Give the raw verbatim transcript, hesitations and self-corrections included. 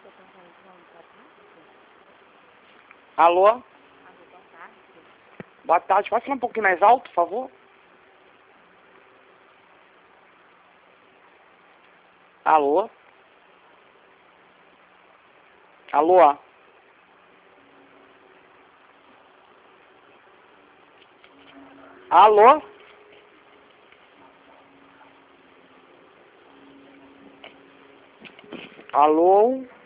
Alô? Alô, boa tarde. Boa tarde. Pode falar um pouquinho mais alto, por favor? Alô? Alô? Alô? Alô?